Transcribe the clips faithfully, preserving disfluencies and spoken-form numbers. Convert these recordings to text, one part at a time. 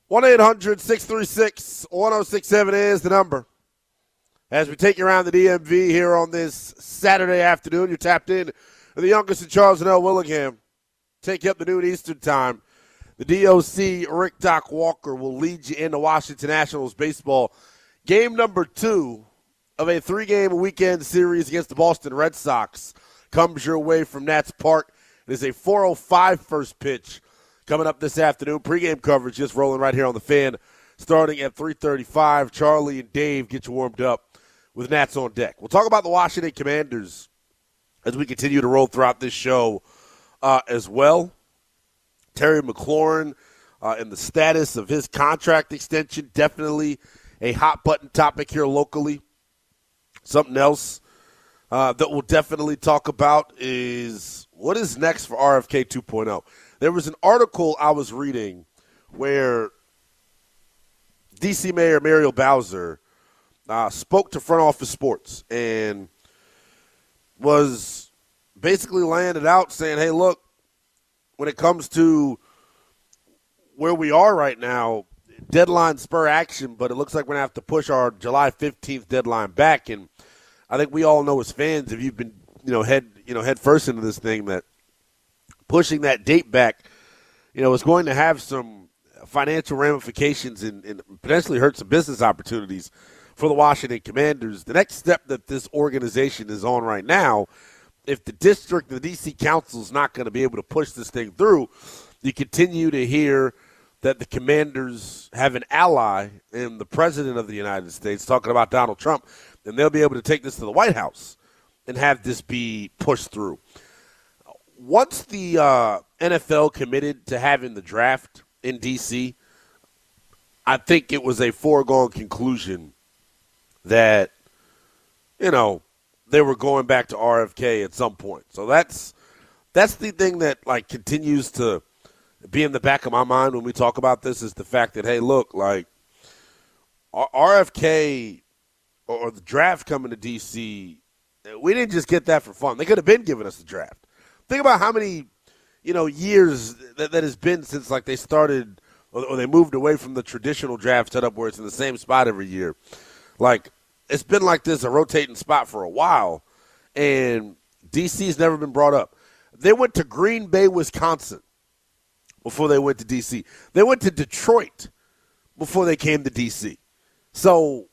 one eight hundred six three six one oh six seven is the number. As we take you around the D M V here on this Saturday afternoon, you're tapped in to the youngest in Charles and L. Willingham. Take you up the noon Eastern time. The D O C, Rick Doc Walker, will lead you into Washington Nationals baseball. Game number two of a three-game weekend series against the Boston Red Sox comes your way from Nats Park. It is a four oh five first pitch coming up this afternoon. Pre-game coverage just rolling right here on the Fan, starting at three thirty-five. Charlie and Dave get you warmed up with Nats on deck. We'll talk about the Washington Commanders as we continue to roll throughout this show uh, as well. Terry McLaurin uh, and the status of his contract extension, definitely a hot-button topic here locally. Something else uh, that we'll definitely talk about is what is next for R F K two point oh. There was an article I was reading where D C Mayor Muriel Bowser uh, spoke to Front Office Sports and was basically laying it out saying, hey, look, when it comes to where we are right now, deadline spur action, but it looks like we're going to have to push our July fifteenth deadline back. And I think we all know as fans, if you've been, you know, head, you know, head first into this thing, that pushing that date back, you know, is going to have some financial ramifications and, and potentially hurt some business opportunities for the Washington Commanders. The next step that this organization is on right now, if the district, the D C Council is not going to be able to push this thing through, you continue to hear that the Commanders have an ally in the President of the United States, talking about Donald Trump, and they'll be able to take this to the White House and have this be pushed through. Once the uh, N F L committed to having the draft in D C, I think it was a foregone conclusion that, you know, they were going back to R F K at some point. So that's that's the thing that, like, continues to be in the back of my mind when we talk about this, is the fact that, hey, look, like, R F K or the draft coming to D C, we didn't just get that for fun. They could have been giving us the draft. Think about how many, you know, years that, that has been since, like, they started or, or they moved away from the traditional draft setup where it's in the same spot every year. Like, it's been like this, a rotating spot for a while, and D C's never been brought up. They went to Green Bay, Wisconsin before they went to D C. They went to Detroit before they came to D C. So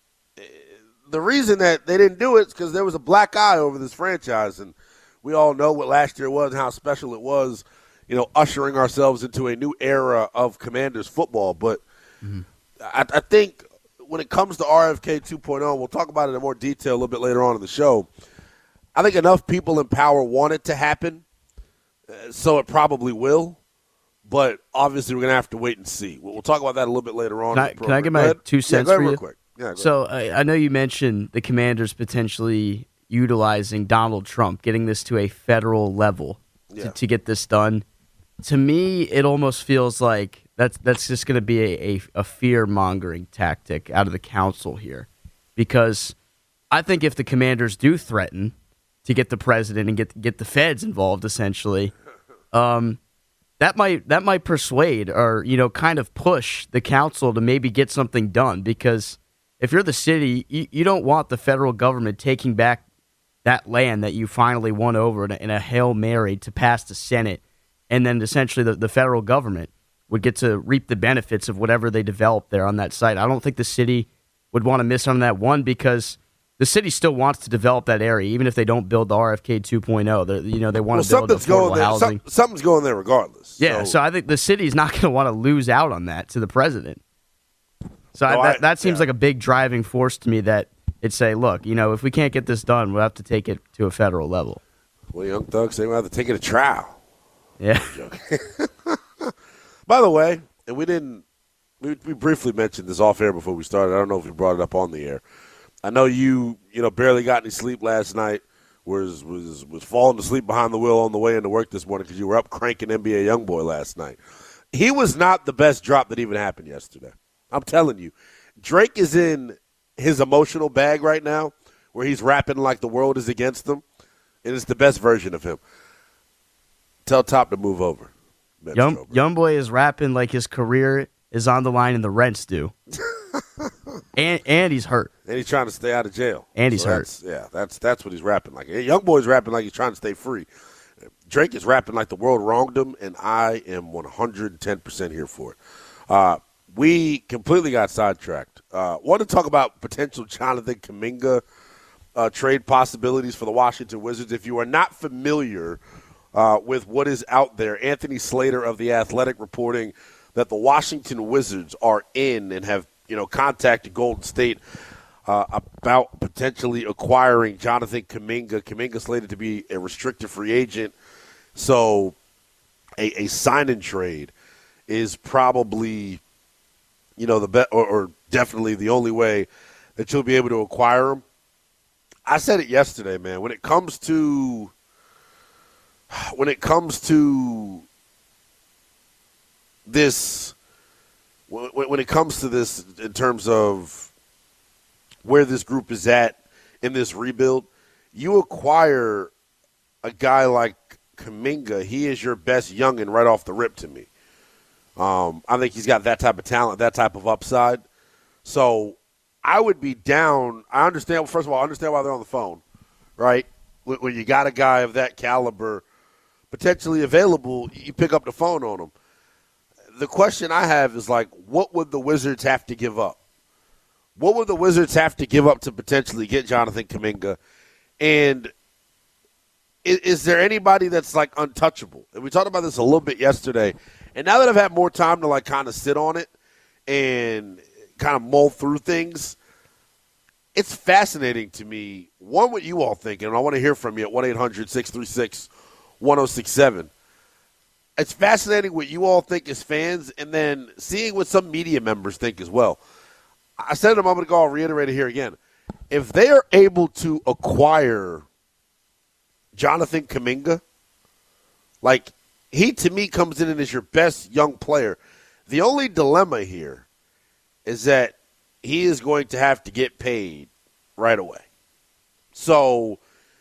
the reason that they didn't do it is because there was a black eye over this franchise, and we all know what last year was and how special it was, you know, ushering ourselves into a new era of Commanders football. But mm-hmm. I, I think when it comes to R F K two point oh, we'll talk about it in more detail a little bit later on in the show. I think enough people in power want it to happen, uh, so it probably will. But obviously, we're going to have to wait and see. We'll, we'll talk about that a little bit later on. Can I, can I get my two cents yeah, for real you? Quick. Yeah, so I, I know you mentioned the Commanders potentially utilizing Donald Trump, getting this to a federal level to, yeah. to get this done. To me, it almost feels like that's that's just going to be a, a, a fear-mongering tactic out of the council here. Because I think if the Commanders do threaten to get the president and get get the feds involved, essentially, um, that might that might persuade or, you know, kind of push the council to maybe get something done. Because if you're the city, you, you don't want the federal government taking back that land that you finally won over in a, in a Hail Mary to pass the Senate, and then essentially the, the federal government would get to reap the benefits of whatever they develop there on that site. I don't think the city would want to miss on that one, because the city still wants to develop that area, even if they don't build the R F K two point oh. They're, you know, they want well, to build affordable there. housing. Some, something's going there regardless. Yeah, so. so I think the city's not going to want to lose out on that to the president. So no, I, that, I, that seems yeah. like a big driving force to me, that it'd say, look, you know, if we can't get this done, we'll have to take it to a federal level. Well, Young Thug say we'll have to take it to trial. Yeah. By the way, and we didn't, we, we briefly mentioned this off air before we started. I don't know if we brought it up on the air. I know you, you know, barely got any sleep last night. Was was was falling asleep behind the wheel on the way into work this morning because you were up cranking N B A YoungBoy last night. He was not the best drop that even happened yesterday. I'm telling you, Drake is in his emotional bag right now, where he's rapping like the world is against him, and it's the best version of him. Tell Top to move over. Young YoungBoy is rapping like his career is on the line and the rent's due. and and he's hurt. And he's trying to stay out of jail. And he's so hurt. That's, yeah, that's that's what he's rapping like. Young boy's rapping like he's trying to stay free. Drake is rapping like the world wronged him, and I am one hundred ten percent here for it. Uh, we completely got sidetracked. Uh, want to talk about potential Jonathan Kuminga uh, trade possibilities for the Washington Wizards. If you are not familiar uh, with what is out there, Anthony Slater of The Athletic reporting that the Washington Wizards are in and have, you know, contacted Golden State uh, about potentially acquiring Jonathan Kuminga. Kuminga slated to be a restricted free agent, so a, a sign-and trade is probably, you know, the bet or, or definitely the only way that you'll be able to acquire him. I said it yesterday, man. When it comes to when it comes to this, when, when it comes to this in terms of where this group is at in this rebuild, you acquire a guy like Kuminga. He is your best youngin' right off the rip to me. Um, I think he's got that type of talent, that type of upside. So I would be down. I understand. First of all, I understand why they're on the phone, right? When, when you got a guy of that caliber potentially available, you pick up the phone on him. The question I have is, like, what would the Wizards have to give up? What would the Wizards have to give up to potentially get Jonathan Kuminga? And is, is there anybody that's, like, untouchable? And we talked about this a little bit yesterday. And now that I've had more time to, like, kind of sit on it and kind of mull through things, it's fascinating to me, one, what you all think, and I want to hear from you at one eight hundred six three six one oh six seven. It's fascinating what you all think as fans, and then seeing what some media members think as well. I said it a moment ago, I'll reiterate it here again. If they are able to acquire Jonathan Kuminga, like, he, to me, comes in as your best young player. The only dilemma here is that he is going to have to get paid right away. So,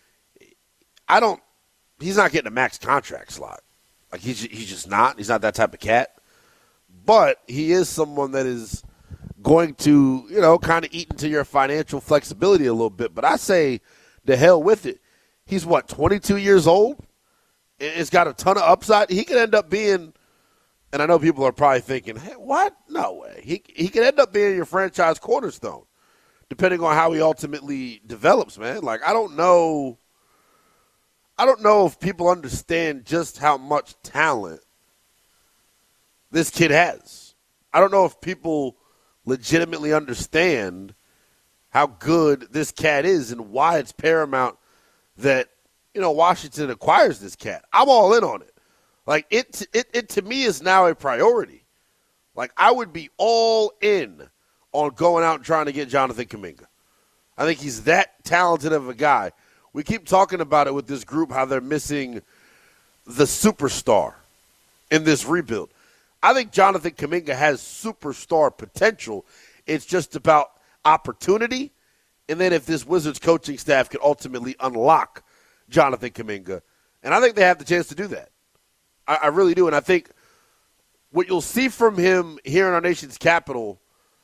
I don't – he's not getting a max contract slot. Like, he's, he's just not. He's not that type of cat. But he is someone that is going to, you know, kind of eat into your financial flexibility a little bit. But I say, the hell with it. He's, what, twenty-two years old? It's got a ton of upside. He could end up being, and I know people are probably thinking, hey, what? No way. He he could end up being your franchise cornerstone, depending on how he ultimately develops, man. Like, I don't know. I don't know if people understand just how much talent this kid has. I don't know if people legitimately understand how good this cat is and why it's paramount that, you know, Washington acquires this cat. I'm all in on it. Like, it, it, it to me is now a priority. Like, I would be all in on going out and trying to get Jonathan Kuminga. I think he's that talented of a guy. We keep talking about it with this group, how they're missing the superstar in this rebuild. I think Jonathan Kuminga has superstar potential. It's just about opportunity, and then if this Wizards coaching staff could ultimately unlock Jonathan Kuminga. And I think they have the chance to do that. I, I really do. And I think what you'll see from him here in our nation's capital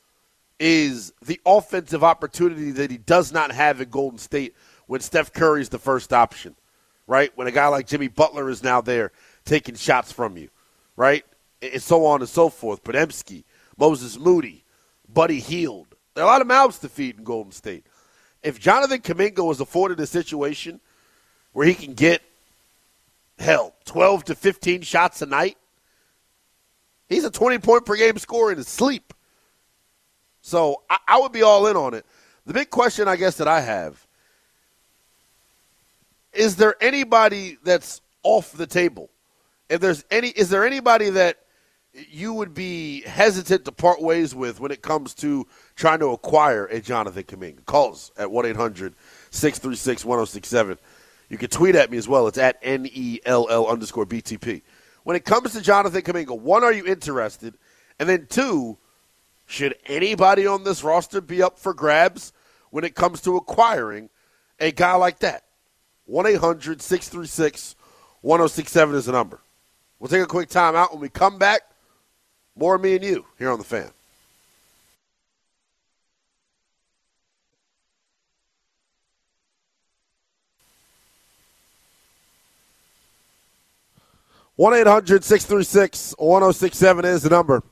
is the offensive opportunity that he does not have in Golden State when Steph Curry's the first option, right? When a guy like Jimmy Butler is now there taking shots from you, right? And so on and so forth. Podziemski, Moses Moody, Buddy Hield. There are a lot of mouths to feed in Golden State. If Jonathan Kuminga was afforded a situation where he can get, hell, twelve to fifteen shots a night, he's a twenty-point-per-game scorer in his sleep. So I, I would be all in on it. The big question, I guess, that I have, is there anybody that's off the table? If there's any, is there anybody that you would be hesitant to part ways with when it comes to trying to acquire a Jonathan Kuminga? Call us at one eight hundred six three six one oh six seven. You can tweet at me as well. It's at N E L L underscore B T P. When it comes to Jonathan Kuminga, one, are you interested? And then two, should anybody on this roster be up for grabs when it comes to acquiring a guy like that? one eight hundred six three six one oh six seven is the number. We'll take a quick time out. When we come back, More me and you here on The Fan. one eight hundred six three six one oh six seven is the number.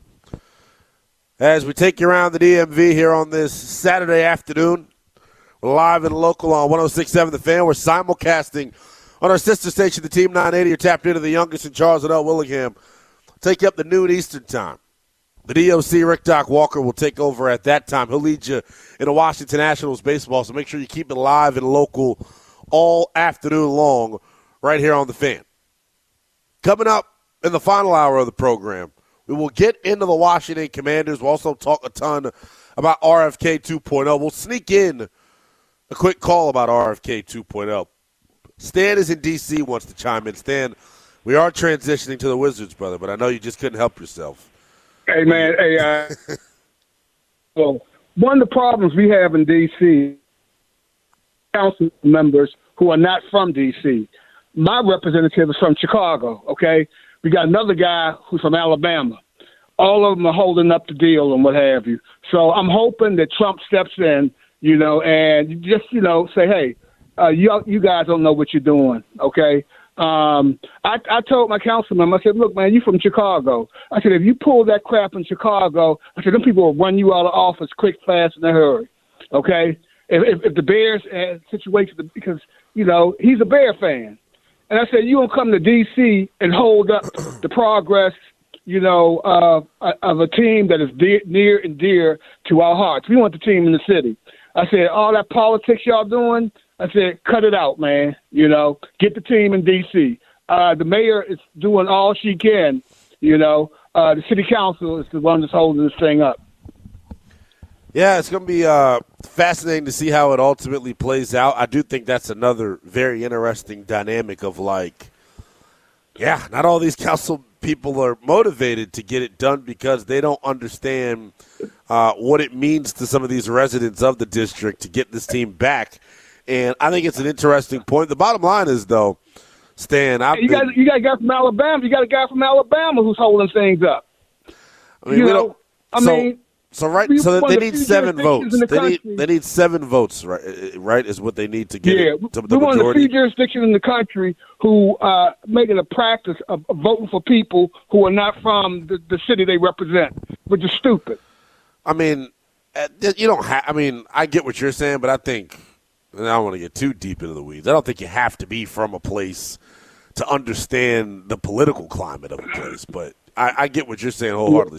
As we take you around the D M V here on this Saturday afternoon, we're live and local on one oh six point seven The Fan. We're simulcasting on our sister station, the Team nine eighty. You're tapped into the youngest in Charles and L. Willingham. Take you up to noon Eastern time. The D O C, Rick Doc Walker, will take over at that time. He'll lead you into Washington Nationals baseball, so make sure you keep it live and local all afternoon long right here on The Fan. Coming up in the final hour of the program, we will get into the Washington Commanders. We'll also talk a ton about R F K two point oh. We'll sneak in a quick call about R F K two point oh. Stan is in D C, wants to chime in. Stan, we are transitioning to the Wizards, brother, but I know you just couldn't help yourself. Hey, man. Hey, uh, well, one of the problems we have in D C, council members who are not from D C, my representative is from Chicago, okay? We got another guy who's from Alabama. All of them are holding up the deal and what have you. So I'm hoping that Trump steps in, you know, and just, you know, say, hey, uh, you, you guys don't know what you're doing, okay? Um, I, I told my councilman, I said, look, man, you from Chicago. I said, if you pull that crap in Chicago, I said, them people will run you out of office quick, fast, in a hurry, okay? If, if, if the Bears uh, situation, because, you know, he's a Bear fan. And I said, you don't come to D C and hold up the progress, you know, uh, of a team that is dear, near and dear to our hearts. We want the team in the city. I said, all that politics y'all doing, I said, cut it out, man. You know, get the team in D C. Uh, the mayor is doing all she can, you know. Uh, the city council is the one that's holding this thing up. Yeah, it's going to be uh, fascinating to see how it ultimately plays out. I do think that's another very interesting dynamic of, like, yeah, not all these council people are motivated to get it done because they don't understand uh, what it means to some of these residents of the district to get this team back. And I think it's an interesting point. The bottom line is, though, Stan, I've you, been, got, you got a guy from Alabama. You got a guy from Alabama who's holding things up. I mean, you we know, don't, I so, mean – So right, so they need seven votes. The they need they need seven votes, right? Right, is what they need to get yeah, it to the we're one of the majority. few jurisdictions in the country who uh, make it a practice of, of voting for people who are not from the, the city they represent, which is stupid. I mean, you don't have. I mean, I get what you're saying, but I think, and I don't want to get too deep into the weeds. I don't think you have to be from a place to understand the political climate of a place. But I, I get what you're saying wholeheartedly.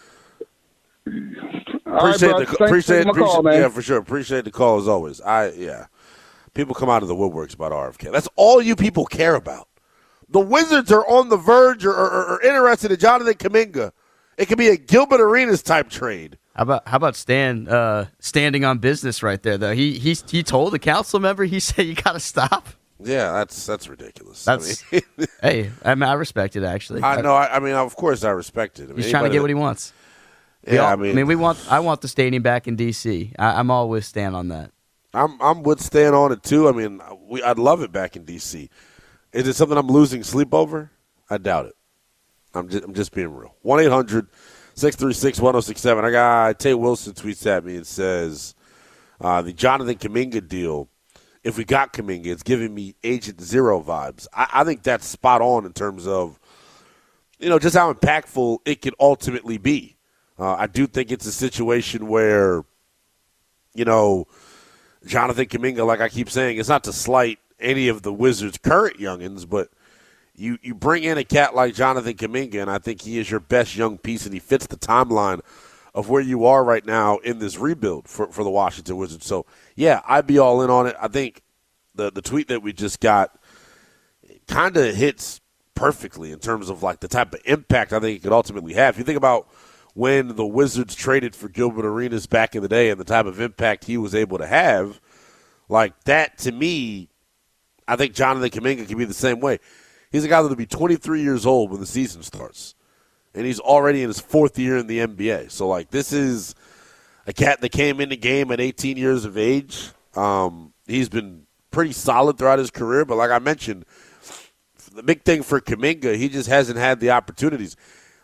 All appreciate right, the appreciate, appreciate call, man. Yeah, for sure. Appreciate the call as always. I yeah. People come out of the woodworks about R F K. That's all you people care about. The Wizards are on the verge or, or, or interested in Jonathan Kuminga. It could be a Gilbert Arenas type trade. How about how about Stan uh, standing on business right there though? He he he told the council member, he said you got to stop. Yeah, that's that's ridiculous. That's I mean, hey, I mean I respect it actually. I know. I, I mean, of course, I respect it. I mean, he's trying to get what he wants. Yeah, all, I mean, I mean, we want. I want the stadium back in D C. I, I'm all with Stan on that. I'm I'm with Stan on it too. I mean, we I'd love it back in D C. Is it something I'm losing sleep over? I doubt it. I'm just I'm just being real. One eight hundred six three six one zero six seven. I got Tay Wilson tweets at me and says uh, the Jonathan Kuminga deal. If we got Kuminga, it's giving me Agent Zero vibes. I, I think that's spot on in terms of, you know, just how impactful it could ultimately be. Uh, I do think it's a situation where, you know, Jonathan Kuminga, like I keep saying, it's not to slight any of the Wizards' current youngins, but you, you bring in a cat like Jonathan Kuminga, and I think he is your best young piece, and he fits the timeline of where you are right now in this rebuild for, for the Washington Wizards. So, yeah, I'd be all in on it. I think the, the tweet that we just got kind of hits perfectly in terms of, like, the type of impact I think it could ultimately have. If you think about when the Wizards traded for Gilbert Arenas back in the day and the type of impact he was able to have, like that to me, I think Jonathan Kuminga can be the same way. He's a guy that will be twenty-three years old when the season starts, and he's already in his fourth year in the N B A. So, like, this is a cat that came in the game at eighteen years of age. Um, he's been pretty solid throughout his career, but like I mentioned, the big thing for Kuminga, he just hasn't had the opportunities.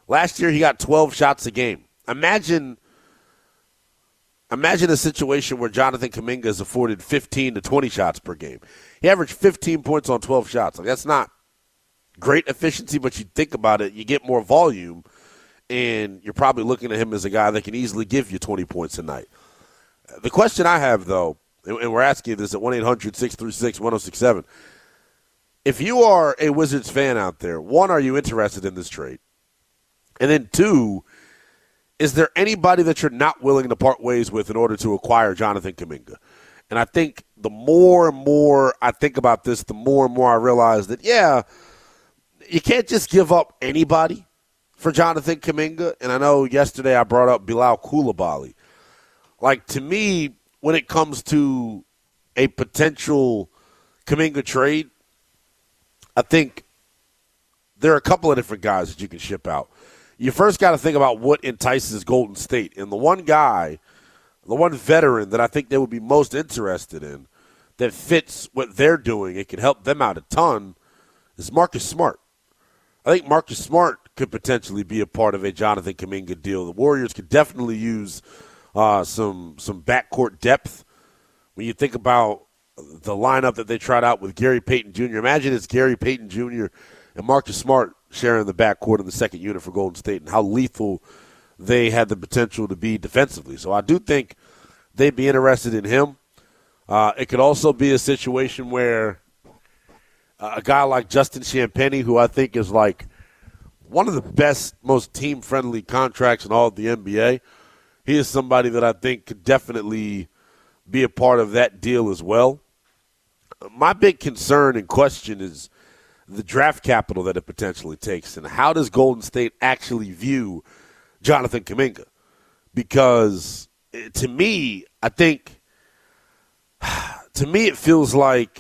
Last year he got twelve shots a game. Imagine imagine a situation where Jonathan Kuminga is afforded fifteen to twenty shots per game. He averaged fifteen points on twelve shots. Like, that's not great efficiency, but you think about it, you get more volume, and you're probably looking at him as a guy that can easily give you twenty points a night. The question I have, though, and we're asking you this at one eight hundred six three six one oh six seven, if you are a Wizards fan out there, one, are you interested in this trade? And then two, is there anybody that you're not willing to part ways with in order to acquire Jonathan Kuminga? And I think the more and more I think about this, the more and more I realize that, yeah, you can't just give up anybody for Jonathan Kuminga. And I know yesterday I brought up Bilal Coulibaly. Like, to me, when it comes to a potential Kuminga trade, I think there are a couple of different guys that you can ship out. You first got to think about what entices Golden State. And the one guy, the one veteran that I think they would be most interested in that fits what they're doing, it can help them out a ton, is Marcus Smart. I think Marcus Smart could potentially be a part of a Jonathan Kuminga deal. The Warriors could definitely use uh, some some backcourt depth. When you think about the lineup that they tried out with Gary Payton Junior, imagine it's Gary Payton Junior and Marcus Smart sharing the backcourt in the second unit for Golden State, and how lethal they had the potential to be defensively. So I do think they'd be interested in him. Uh, it could also be a situation where uh, a guy like Justin Champagnie, who I think is like one of the best, most team-friendly contracts in all of the N B A, he is somebody that I think could definitely be a part of that deal as well. My big concern and question is the draft capital that it potentially takes, and how does Golden State actually view Jonathan Kuminga? Because to me, I think, to me it feels like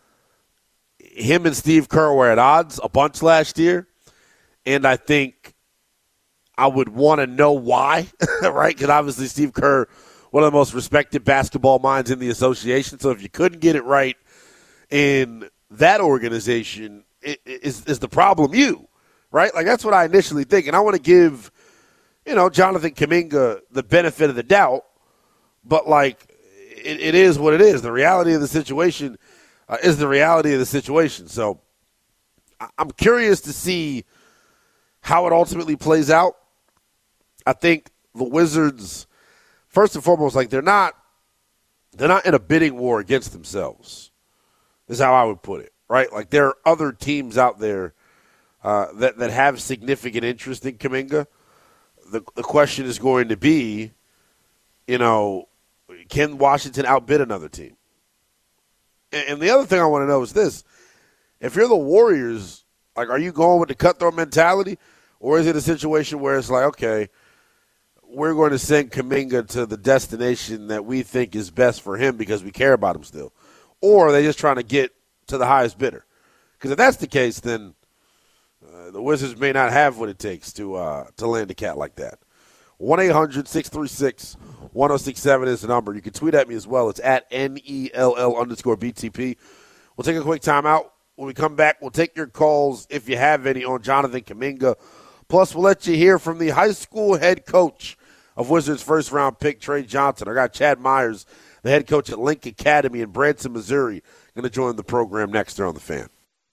him and Steve Kerr were at odds a bunch last year, and I think I would want to know why, right? Because obviously Steve Kerr, one of the most respected basketball minds in the association, so if you couldn't get it right in that organization, Is is the problem you, right? Like, that's what I initially think. And I want to give, you know, Jonathan Kuminga the benefit of the doubt, but, like, it, it is what it is. The reality of the situation uh, is the reality of the situation. So I'm curious to see how it ultimately plays out. I think the Wizards, first and foremost, like, they're not they're not in a bidding war against themselves, is how I would put it. Right, like, there are other teams out there uh, that that have significant interest in Kuminga. The the question is going to be, you know, can Washington outbid another team? And, and the other thing I want to know is this: if you're the Warriors, like, are you going with the cutthroat mentality, or is it a situation where it's like, okay, we're going to send Kuminga to the destination that we think is best for him because we care about him still, or are they just trying to get to the highest bidder? Because if that's the case, then uh, the Wizards may not have what it takes to uh, to land a cat like that. one eight hundred six three six one oh six seven is the number. You can tweet at me as well. It's at N E L L underscore B T P. We'll take a quick timeout. When we come back, we'll take your calls, if you have any, on Jonathan Kuminga. Plus, we'll let you hear from the high school head coach of Wizards first-round pick, Trey Johnson. I got Chad Myers, the head coach at Link Academy in Branson, Missouri, going to join the program next there on The Fan.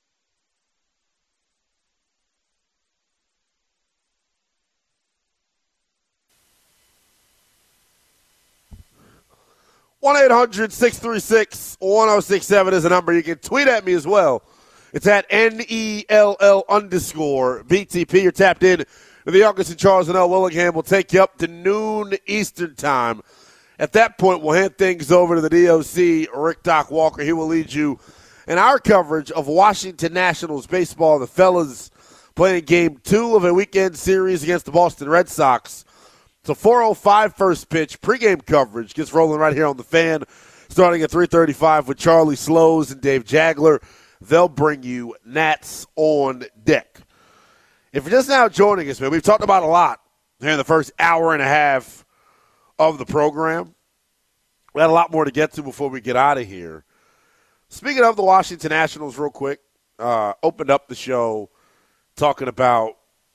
one eight hundred six three six one oh six seven is the number. You can tweet at me as well. It's at N E L L underscore B T P. You're tapped in to the Youngest and Charles and L. Willingham. Will take you up to noon Eastern time. At that point, we'll hand things over to the D O C, Rick Doc Walker. He will lead you in our coverage of Washington Nationals baseball. The fellas playing game two of a weekend series against the Boston Red Sox. It's a four oh five first pitch. Pregame coverage gets rolling right here on The Fan, starting at three thirty-five with Charlie Slows and Dave Jagler. They'll bring you Nats on deck. If you're just now joining us, man, we've talked about a lot here in the first hour and a half of the program. We had a lot more to get to before we get out of here. Speaking of the Washington Nationals real quick, uh, opened up the show talking about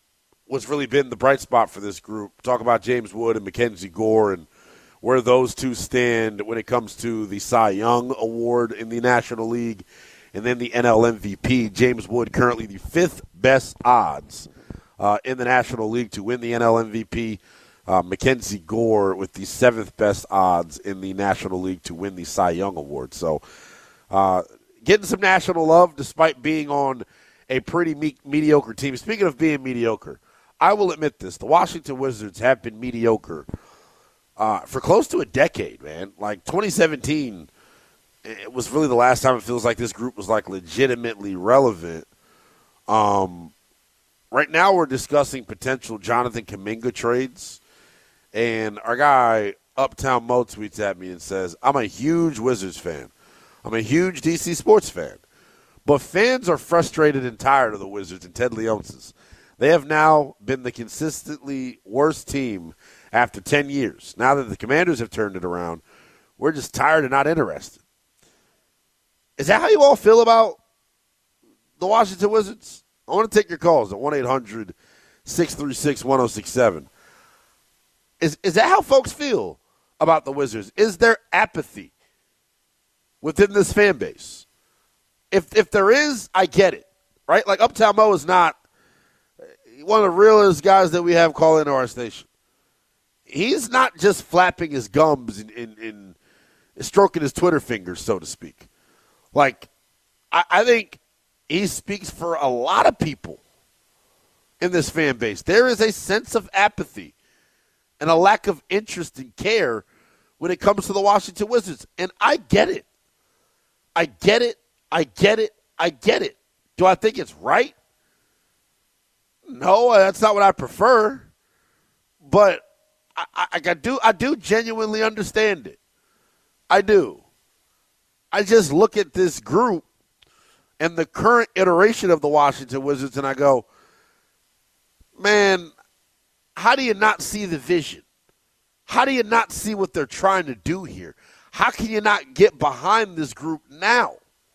what's really been the bright spot for this group. Talk about James Wood and Mackenzie Gore and where those two stand when it comes to the Cy Young Award in the National League and then the N L M V P. James Wood currently the fifth best odds uh, in the National League to win the N L M V P. Uh, Mackenzie Gore with the seventh best odds in the National League to win the Cy Young Award. So uh, getting some national love despite being on a pretty me- mediocre team. Speaking of being mediocre, I will admit this. The Washington Wizards have been mediocre uh, for close to a decade, man. Like twenty seventeen, it was really the last time it feels like this group was like legitimately relevant. Um, right now we're discussing potential Jonathan Kuminga trades. And our guy, Uptown Mo, tweets at me and says, I'm a huge Wizards fan. I'm a huge D C sports fan. But fans are frustrated and tired of the Wizards and Ted Leonsis. They have now been the consistently worst team after ten years. Now that the Commanders have turned it around, we're just tired and not interested. Is that how you all feel about the Washington Wizards? I want to take your calls at one eight hundred six three six one oh six seven. Is is that how folks feel about the Wizards? Is there apathy within this fan base? If if there is, I get it, right? Like Uptown Mo is not one of the realest guys that we have call into our station. He's not just flapping his gums and, and, and stroking his Twitter fingers, so to speak. Like, I, I think he speaks for a lot of people in this fan base. There is a sense of apathy and a lack of interest and care when it comes to the Washington Wizards. And I get it. I get it. I get it. I get it. Do I think it's right? No, that's not what I prefer. But I, I, I do I do genuinely understand it. I do. I just look at this group and the current iteration of the Washington Wizards and I go, man, how do you not see the vision? How do you not see what they're trying to do here? How can you not get behind this group now?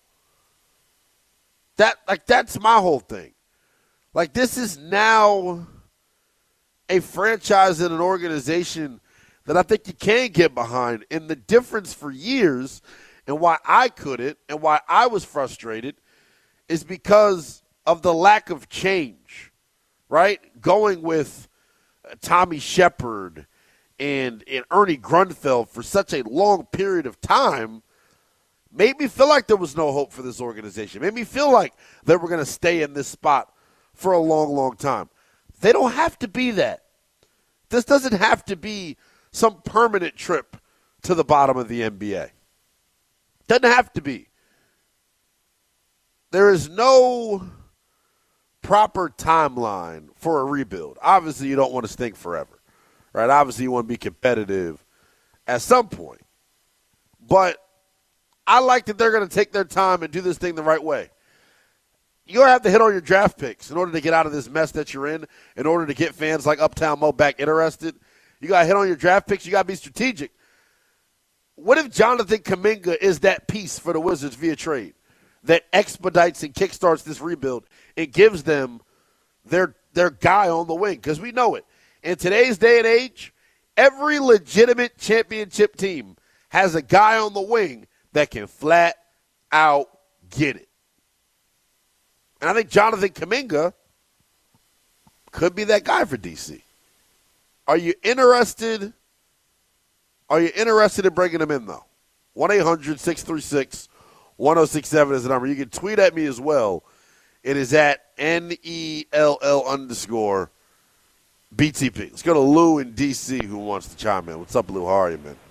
That like that's my whole thing. Like this is now a franchise and an organization that I think you can get behind. And the difference for years and why I couldn't and why I was frustrated is because of the lack of change, right? Going with Tommy Shepard and, and Ernie Grunfeld for such a long period of time made me feel like there was no hope for this organization. Made me feel like they were going to stay in this spot for a long, long time. They don't have to be that. This doesn't have to be some permanent trip to the bottom of the N B A. Doesn't have to be. There is no proper timeline for a rebuild. Obviously, you don't want to stink forever, right? Obviously, you want to be competitive at some point. But I like that they're going to take their time and do this thing the right way. You're going to have to hit on your draft picks in order to get out of this mess that you're in, in order to get fans like Uptown Mo back interested. You got to hit on your draft picks. You got to be strategic. What if Jonathan Kuminga is that piece for the Wizards via trade that expedites and kickstarts this rebuild and gives them their their guy on the wing? Because we know it. In today's day and age, every legitimate championship team has a guy on the wing that can flat out get it. And I think Jonathan Kuminga could be that guy for D C. Are you interested? Are you interested in bringing him in, though? one eight hundred six three six one oh six seven is the number. You can tweet at me as well. It is at N E L L underscore B T P. Let's go to Lou in D C who wants to chime in. What's up, Lou? How are you, man?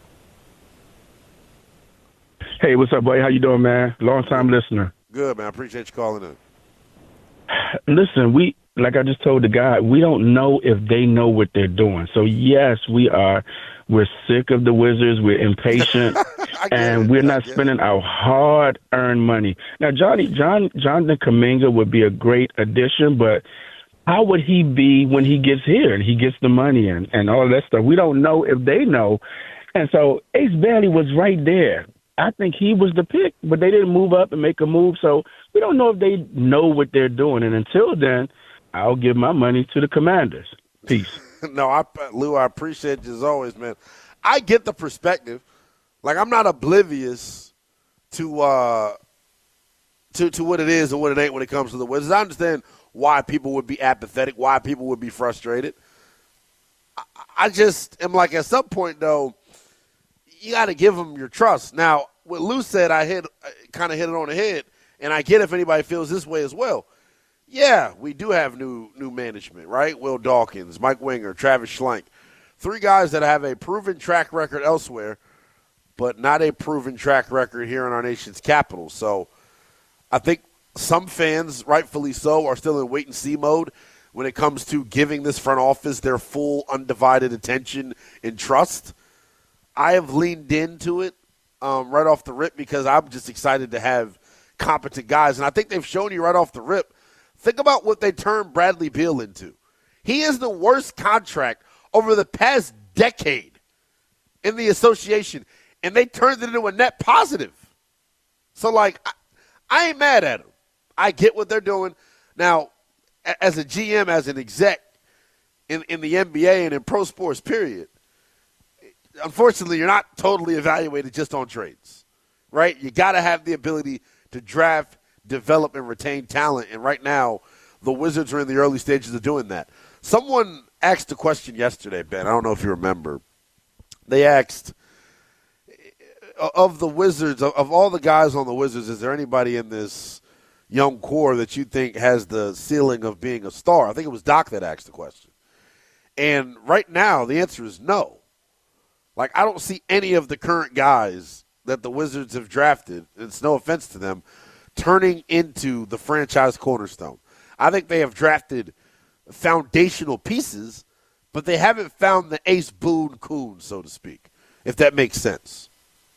Hey, what's up, buddy? How you doing, man? Long-time listener. Good, man. I appreciate you calling in. Listen, we like I just told the guy, we don't know if they know what they're doing. So, yes, we are. We're sick of the Wizards. We're impatient, and we're not spending our hard-earned money. Now, Johnny, John, Jonathan Kuminga would be a great addition, but how would he be when he gets here and he gets the money and, and all of that stuff? We don't know if they know. And so Ace Bailey was right there. I think he was the pick, but they didn't move up and make a move. So we don't know if they know what they're doing. And until then, I'll give my money to the Commanders. Peace. No, I, Lou, I appreciate you as always, man. I get the perspective. Like, I'm not oblivious to uh, to to what it is and what it ain't when it comes to the Wizards. I understand why people would be apathetic, why people would be frustrated. I, I just am like, at some point, though, you got to give them your trust. Now, what Lou said, I hit kind of hit it on the head, and I get if anybody feels this way as well. Yeah, we do have new new management, right? Will Dawkins, Mike Winger, Travis Schlenk. Three guys that have a proven track record elsewhere, but not a proven track record here in our nation's capital. So I think some fans, rightfully so, are still in wait-and-see mode when it comes to giving this front office their full, undivided attention and trust. I have leaned into it um, right off the rip because I'm just excited to have competent guys. And I think they've shown you right off the rip. Think about what they turned Bradley Beal into. He is the worst contract over the past decade in the association, and they turned it into a net positive. So, like, I, I ain't mad at them. I get what they're doing. Now, as a G M, as an exec in, in the N B A and in pro sports, period, unfortunately, you're not totally evaluated just on trades, right? You got to have the ability to draft, develop, and retain talent. And right now, the Wizards are in the early stages of doing that. Someone asked a question yesterday, Ben. I don't know if you remember. They asked, of the Wizards, of all the guys on the Wizards, is there anybody in this young core that you think has the ceiling of being a star? I think it was Doc that asked the question. And right now, the answer is no. Like, I don't see any of the current guys that the Wizards have drafted, and it's no offense to them, turning into the franchise cornerstone. I think they have drafted foundational pieces, but they haven't found the ace boon coon, so to speak, if that makes sense.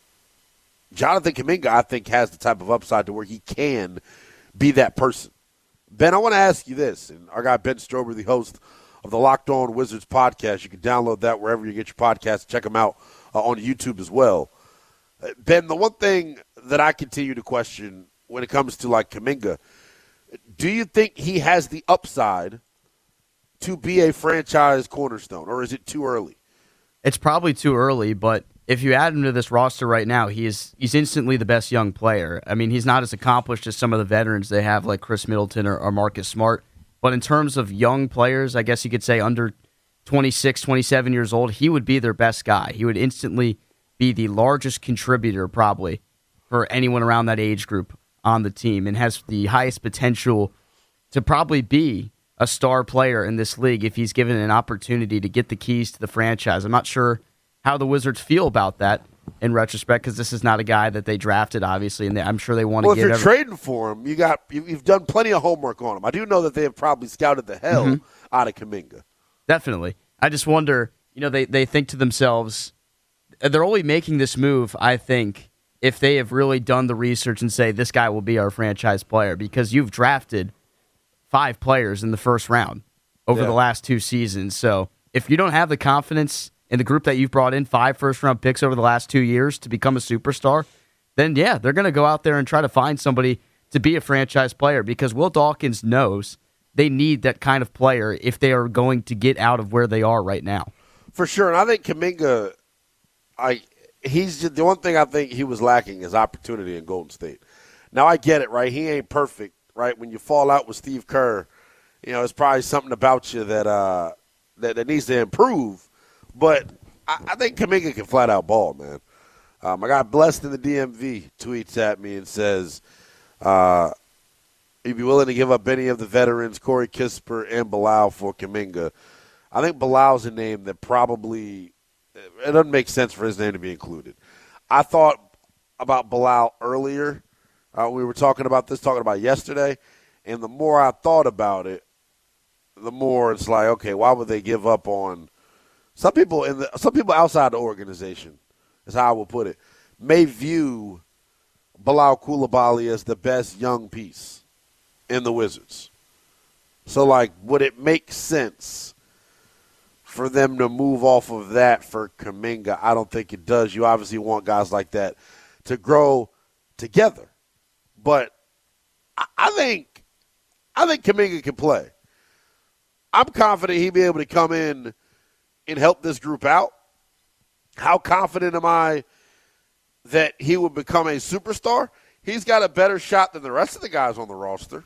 Jonathan Kuminga, I think, has the type of upside to where he can be that person. Ben, I want to ask you this, and our guy Ben Strober, the host of the Locked On Wizards podcast, you can download that wherever you get your podcasts. Check them out uh, on YouTube as well. Uh, Ben, the one thing that I continue to question when it comes to, like, Kuminga, do you think he has the upside to be a franchise cornerstone, or is it too early? It's probably too early, but if you add him to this roster right now, he is he's instantly the best young player. I mean, he's not as accomplished as some of the veterans they have, like Chris Middleton or, or Marcus Smart. But in terms of young players, I guess you could say under twenty-six, twenty-seven years old, he would be their best guy. He would instantly be the largest contributor probably for anyone around that age group on the team, and has the highest potential to probably be a star player in this league if he's given an opportunity to get the keys to the franchise. I'm not sure how the Wizards feel about that in retrospect, because this is not a guy that they drafted, obviously, and they, I'm sure they want to well, get. Well, if you're every- trading for him, you got you, you've done plenty of homework on him. I do know that they have probably scouted the hell mm-hmm. out of Kuminga. Definitely. I just wonder, you know, they they think to themselves, they're only making this move, I think, if they have really done the research and say this guy will be our franchise player, because you've drafted five players in the first round over yeah. the last two seasons. So if you don't have the confidence in the group that you've brought in, five first-round picks over the last two years to become a superstar, then, yeah, they're going to go out there and try to find somebody to be a franchise player, because Will Dawkins knows they need that kind of player if they are going to get out of where they are right now. For sure, and I think Kuminga, I he's just, the one thing I think he was lacking is opportunity in Golden State. Now, I get it, right? He ain't perfect, right? When you fall out with Steve Kerr, you know, it's probably something about you that uh, that, that needs to improve. But I, I think Kuminga can flat out ball, man. Um, I got Blessed in the D M V tweets at me and says, uh, you'd be willing to give up any of the veterans, Corey Kispert and Bilal, for Kuminga. I think Bilal's a name that probably – it doesn't make sense for his name to be included. I thought about Bilal earlier. Uh, we were talking about this, talking about yesterday, and the more I thought about it, the more it's like, okay, why would they give up on – some people in the some people outside the organization, is how I will put it, may view Bilal Coulibaly as the best young piece in the Wizards. So, like, would it make sense for them to move off of that for Kuminga? I don't think it does. You obviously want guys like that to grow together. But I, I think I think Kuminga can play. I'm confident he'll be able to come in and help this group out. How confident am I that he will become a superstar? He's got a better shot than the rest of the guys on the roster.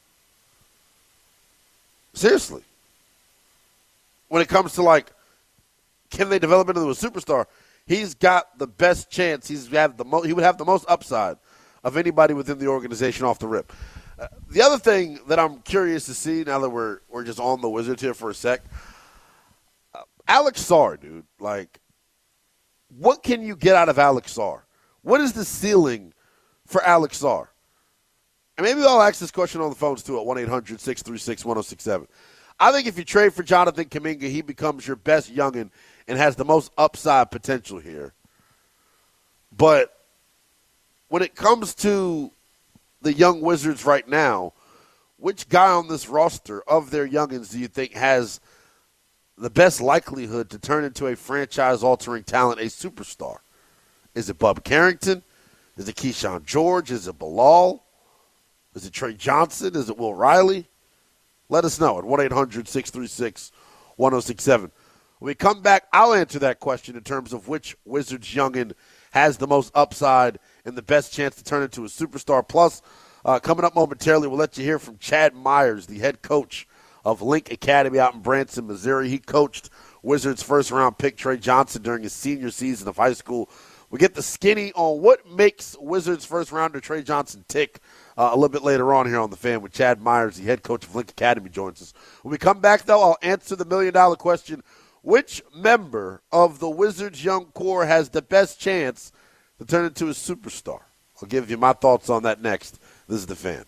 Seriously. When it comes to, like, can they develop into a superstar, he's got the best chance. He's have the mo- he would have the most upside of anybody within the organization off the rip. Uh, the other thing that I'm curious to see now that we're we're just on the Wizards here for a sec, uh, Alex Sarr, dude. Like, what can you get out of Alex Sarr? What is the ceiling for Alex Sarr? And maybe I'll ask this question on the phones too at one eight hundred six three six one oh six seven. I think if you trade for Jonathan Kuminga, he becomes your best youngin and has the most upside potential here. But when it comes to the young Wizards right now, which guy on this roster of their youngins do you think has the best likelihood to turn into a franchise-altering talent, a superstar? Is it Bub Carrington? Is it Keyshawn George? Is it Bilal? Is it Trey Johnson? Is it Will Riley? Let us know at one eight hundred six three six one oh six seven. When we come back, I'll answer that question in terms of which Wizards youngin has the most upside and the best chance to turn into a superstar. Plus, uh, coming up momentarily, we'll let you hear from Chad Myers, the head coach of Link Academy out in Branson, Missouri. He coached Wizards' first-round pick Trey Johnson during his senior season of high school. We get the skinny on what makes Wizards' first-rounder Trey Johnson tick uh, a little bit later on here on The Fan with Chad Myers, the head coach of Link Academy, joins us. When we come back, though, I'll answer the million-dollar question. Which member of the Wizards' young core has the best chance to turn into a superstar? I'll give you my thoughts on that next. This is The Fan.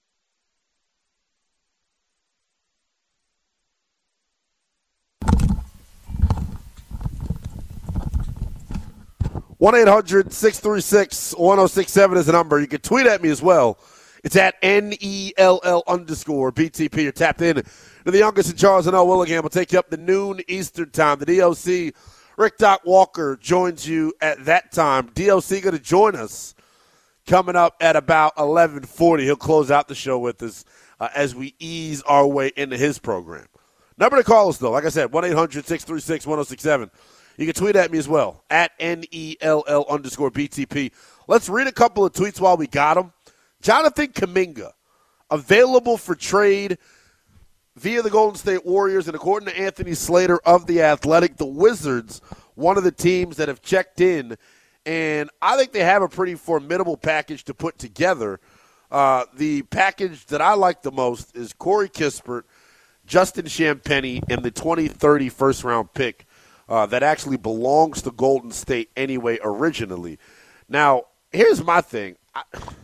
one eight hundred six three six one oh six seven is the number. You can tweet at me as well. It's at N E L L underscore B T P. You're tapped in to the youngest in Charles and L. Willingham. We'll take you up to noon Eastern time. The D O C, Rick Doc Walker, joins you at that time. D O C going to join us coming up at about eleven forty. He'll close out the show with us uh, as we ease our way into his program. Number to call us, though, like I said, one eight hundred six three six one oh six seven. You can tweet at me as well, at N E L L underscore B T P. Let's read a couple of tweets while we got them. Jonathan Kuminga, available for trade via the Golden State Warriors, and according to Anthony Slater of The Athletic, the Wizards, one of the teams that have checked in, and I think they have a pretty formidable package to put together. Uh, the package that I like the most is Corey Kispert, Justin Champagnie, and the twenty thirty first-round pick. Uh, that actually belongs to Golden State anyway originally. Now, here's my thing. I,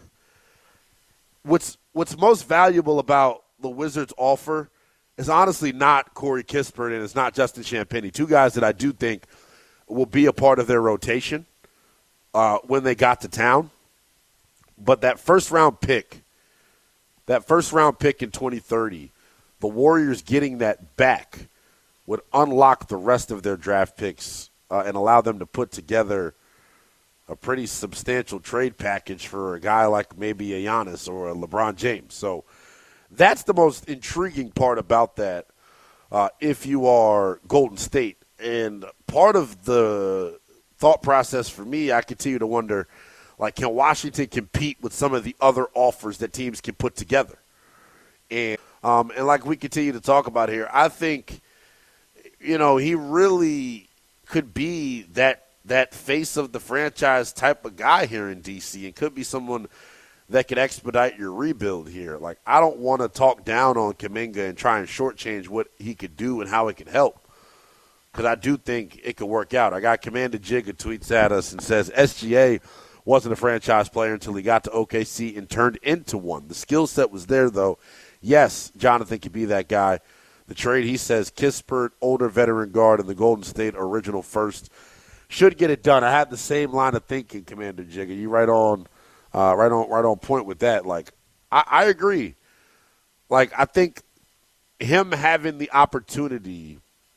what's what's most valuable about the Wizards' offer is honestly not Corey Kispert and it's not Justin Champagnie, two guys that I do think will be a part of their rotation uh, when they got to town. But that first-round pick, that first-round pick in twenty thirty, the Warriors getting that back would unlock the rest of their draft picks uh, and allow them to put together a pretty substantial trade package for a guy like maybe a Giannis or a LeBron James. So that's the most intriguing part about that uh, if you are Golden State. And part of the thought process for me, I continue to wonder, like, can Washington compete with some of the other offers that teams can put together? And, um, and like we continue to talk about here, I think – you know, he really could be that that face of the franchise type of guy here in D C and could be someone that could expedite your rebuild here. Like, I don't want to talk down on Kuminga and try and shortchange what he could do and how it could help because I do think it could work out. I got Commander Jigga tweets at us and says S G A wasn't a franchise player until he got to O K C and turned into one. The skill set was there, though. Yes, Jonathan could be that guy. The trade, he says, Kispert, older veteran guard, and the Golden State original first should get it done. I had the same line of thinking, Commander Jigga. You right on, uh, right on, right on point with that. Like, I, I agree. Like, I think him having the opportunity,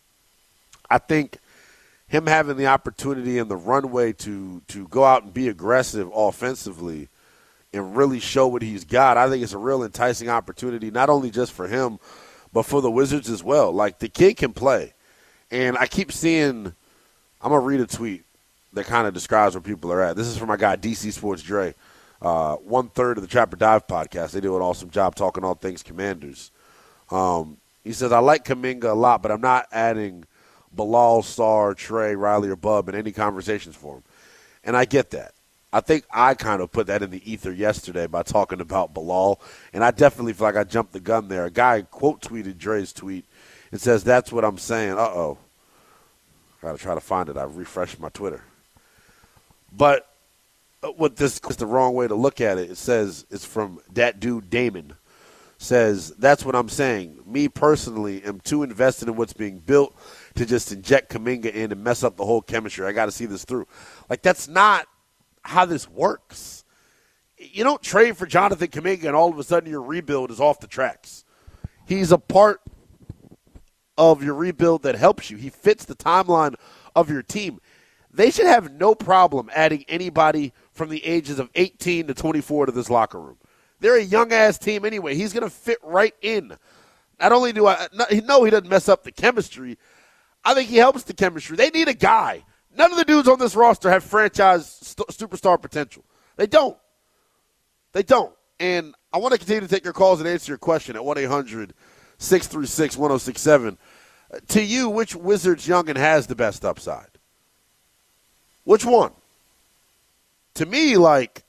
I think him having the opportunity and the runway to to go out and be aggressive offensively and really show what he's got, I think it's a real enticing opportunity, not only just for him, but for the Wizards as well. Like, the kid can play. And I keep seeing – I'm going to read a tweet that kind of describes where people are at. This is from my guy, D C Sports Dre, uh, one-third of the Trapper Dive podcast. They do an awesome job talking all things Commanders. Um, he says, I like Kuminga a lot, but I'm not adding Bilal, Sarr, Trey, Riley, or Bub in any conversations for him. And I get that. I think I kind of put that in the ether yesterday by talking about Bilal, and I definitely feel like I jumped the gun there. A guy quote tweeted Dre's tweet and says, that's what I'm saying. Uh-oh. Got to try to find it. I refreshed my Twitter. But what this is the wrong way to look at it. It says, it's from that dude Damon. Says, that's what I'm saying. Me personally am too invested in what's being built to just inject Kuminga in and mess up the whole chemistry. I got to see this through. Like, that's not how this works. You don't trade for Jonathan Kuminga and all of a sudden your rebuild is off the tracks. He's a part of your rebuild that helps you. He fits the timeline of your team. They should have no problem adding anybody from the ages of eighteen to twenty-four to this locker room. They're a young-ass team anyway. He's going to fit right in. Not only do I – no, he doesn't mess up the chemistry. I think he helps the chemistry. They need a guy. None of the dudes on this roster have franchise st- superstar potential. They don't. They don't. And I want to continue to take your calls and answer your question at one eight hundred six three six one oh six seven. Uh, to you, which Wizards youngin' has the best upside? Which one? To me, like,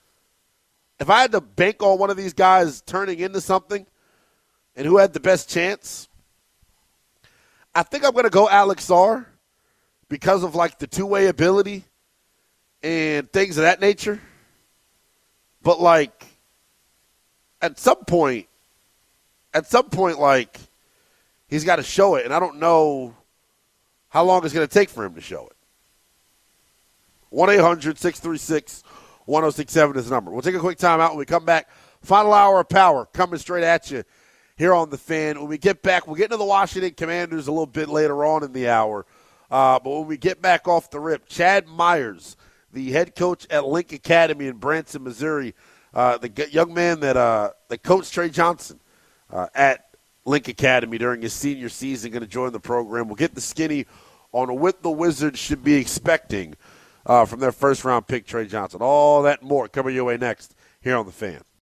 if I had to bank on one of these guys turning into something and who had the best chance, I think I'm going to go Alex Sarr. Because of, like, the two-way ability and things of that nature. But, like, at some point, at some point, like, he's got to show it. And I don't know how long it's going to take for him to show it. one eight hundred six three six one oh six seven is the number. We'll take a quick time out when we come back. Final hour of power coming straight at you here on The Fan. When we get back, we'll get into the Washington Commanders a little bit later on in the hour. Uh, but when we get back off the rip, Chad Myers, the head coach at Link Academy in Branson, Missouri, uh, the young man that uh, that coached Trey Johnson uh, at Link Academy during his senior season, going to join the program. We'll get the skinny on what the Wizards should be expecting uh, from their first-round pick, Trey Johnson. All that and more coming your way next here on The Fan.